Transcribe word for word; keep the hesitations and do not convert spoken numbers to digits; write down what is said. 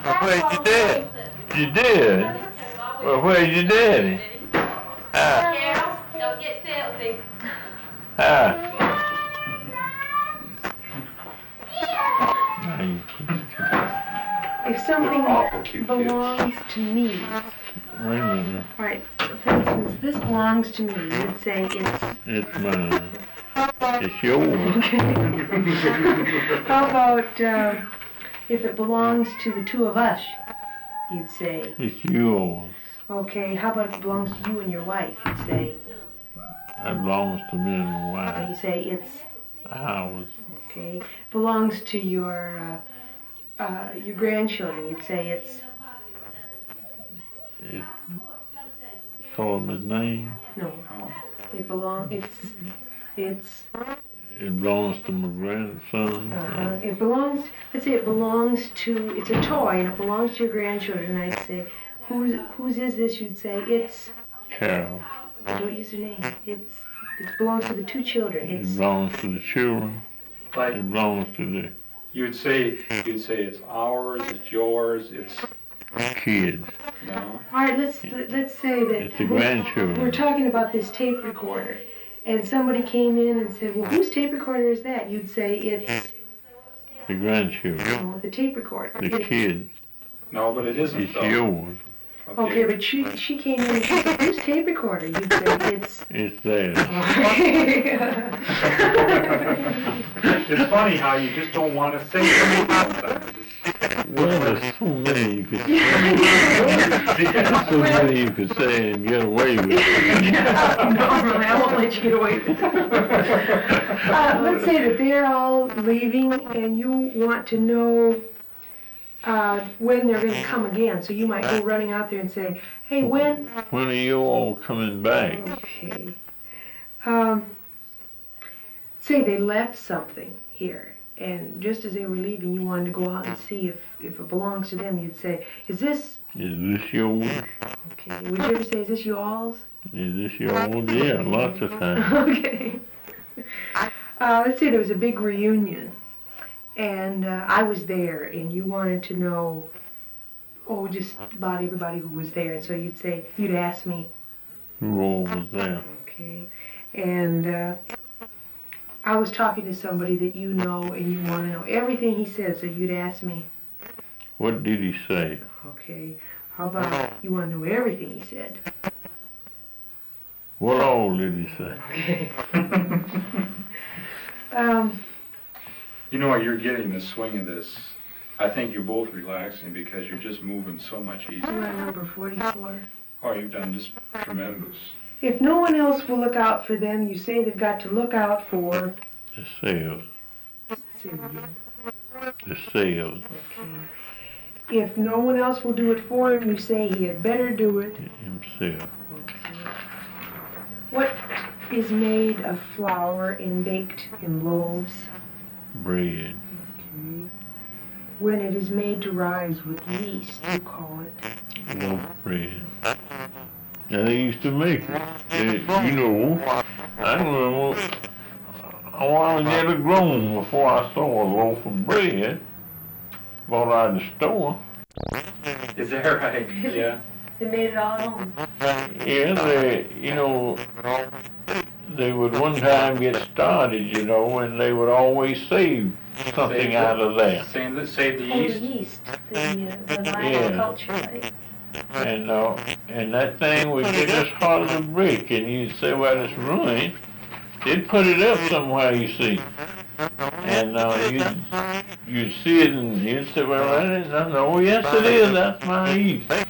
Well, where's your dad? You did? Well, where's your daddy? Ah. Carol, don't get filthy. Ah. If something belongs to me, Wait a minute. right, for instance, this belongs to me, you'd say it's... It's mine. It's yours. Okay. How about uh, if it belongs to the two of us, you'd say... It's yours. Okay, how about if it belongs to you and your wife, you'd say... That belongs to me and my Uh, wife. you say it's... Ours. Okay, belongs to your, uh, uh, your grandchildren, you'd say it's... It, call him his name. No, it belong, it's, it's... It belongs to my grandson. Uh, it belongs, let's say it belongs to, it's a toy and it belongs to your grandchildren. I'd say, whose, whose is this? You'd say, it's, Carol. don't use your name. It's, it belongs to the two children. It It's, belongs to the children. Like, It belongs to the you would say, you'd say it's ours, it's yours, it's, kids. no. all right, let's, let- let's say that It's the we're, grandchildren. we're talking about this tape recorder. And somebody came in and said, well, whose tape recorder is that? You'd say, it's, The grandchildren. oh, the tape recorder. The It's- kids. No, but it isn't It's though. yours. Okay, but she, she came in and she said, whose tape recorder? You'd say, it's... It's theirs. It's funny how you just don't want to say it sometimes. Well, there's so many you could say. There's so many you could say and get away with it. Normally, I won't let you get away with it. Uh, let's say that they're all leaving and you want to know uh, when they're going to come again. So you might go running out there and say, hey, when? When are you all coming back? Okay. Um, say they left something here, and just as they were leaving, you wanted to go out and see if, if it belongs to them. You'd say, is this, Is this yours? okay, would you ever say, is this yours? Is this yours? Yeah, lots of times. Okay. Uh, let's say there was a big reunion, and uh, I was there, and you wanted to know, oh, just about everybody who was there. And so you'd say, you'd ask me, Who all was there? okay, and uh, I was talking to somebody that you know, and you want to know everything he said, so you'd ask me, What did he say? okay, how about you want to know everything he said? What all did he say? Okay. um, You know, you're getting the swing of this. I think you're both relaxing because you're just moving so much you easier. want number forty-four? Oh, you've done just tremendous. If no one else will look out for them, you say they've got to look out for... The sales. Say it again. The sales. Okay. If no one else will do it for him, you say he had better do it. Himself. Okay. What is made of flour and baked in loaves? Bread. Okay. When it is made to rise with yeast, you call it. Loaf bread. Now they used to make it. They, you know, I remember I wanted to get it grown before I saw a loaf of bread bought out of the store. Is that right? Yeah. They made it all at home. Yeah, they, you know, they would one time get started, you know, and they would always save something Save out what? of that. Save the, save the Oh, the yeast. yeast, the, uh, the Yeah. monoculture, right? And uh, and that thing would get as hard as a brick, and you'd say, well, it's ruined. They'd put it up somewhere, you see. And uh, you'd, you'd see it, and you'd say, well, that is nothing. Oh, yes, it is. That's my yeast.